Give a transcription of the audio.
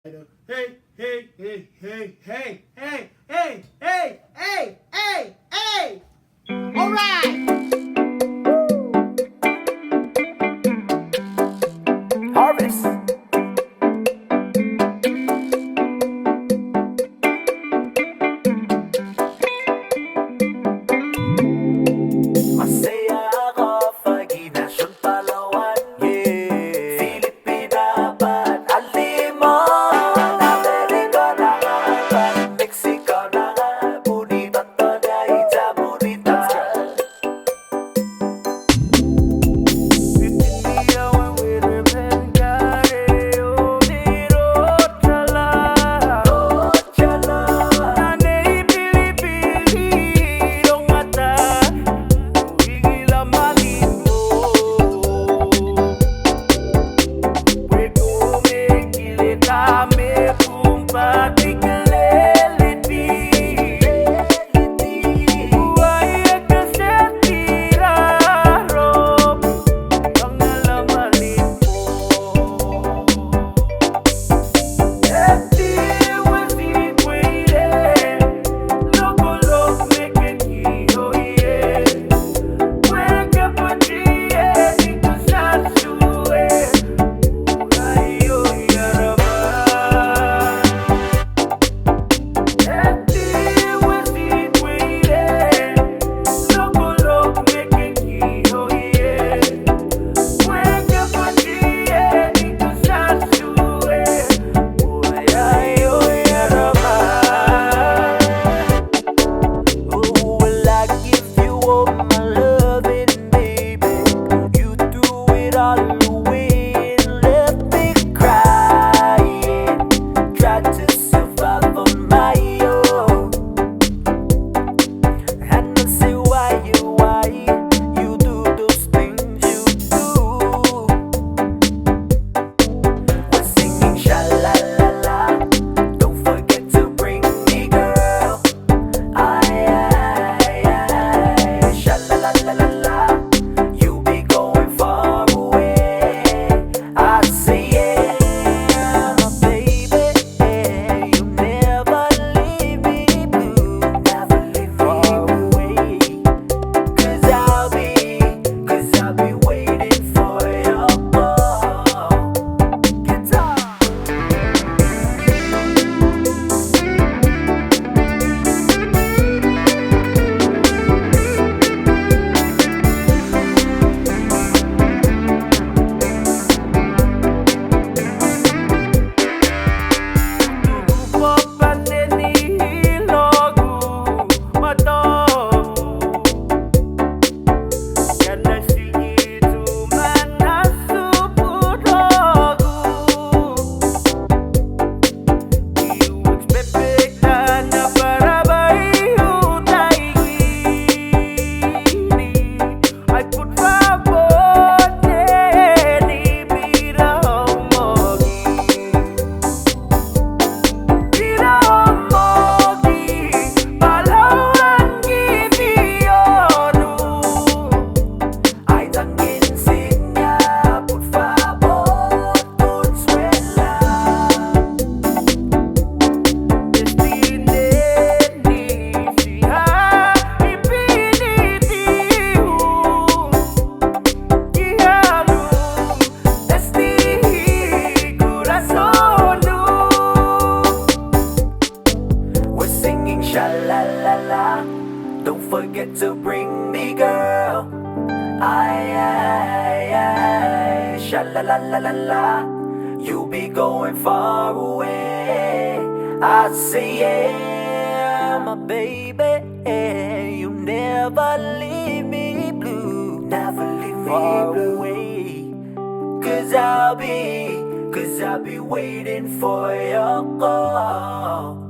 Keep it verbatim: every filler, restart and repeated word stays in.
Hey, hey, hey, hey, hey, hey, hey, hey, hey, hey, hey. All right. Harvest. Masaya ako pag inasyon Palawan, yeah. Filipina ba't alimon? Amerika na nga ba't Mexico na nga? Bonita todayita, bonita. Pipiliyawan with her pengkare, oh, dirot chala. Dirot chala. Nanay pili-pili, dong mata. Higila malito. Puedo me kilitame kung patikaleliti. Buhay at kasetirarop ang alamanin mo. Eti wasi puede, loco-loc me quedo, yeah. Puede podría y pasar su vez. Rayo y arabán. Eti wasi puede, loco-loc me quedo, yeah. Puede podría y pasar su vez. Rayo y arabán. Oh, well, I give you all my loving, baby. You do it all the way and left me crying. Tried to survive on my own, and I say why you, why you do those things you do. We're singing sha la la la. Don't forget to bring me, girl. Ay, ay, ay, sha la la la la la. You be going far away. I say yeah, my baby. You never leave me blue, never leave me away. Cause I'll be, cause I'll be waiting for your call. Guitar. Tubo panenihilagu matamu. Karena si itu manasupudagu. You expect na para bayu taigini. I put rabot ni birang mogi. Pinamogi, Palawan Gideonu. Ay tangin sinya, por favor, consuela. Destineni siya ipinitihu. Ihalum, destihi corazonu. We're singing sha la la la. Don't forget to bring me, girl. Ay, ay, ay, sha la la la la la. You be going far away. I say yeah, my baby. You never leave me blue, never leave me away. Cause I'll be, cause I'll be waiting for your call.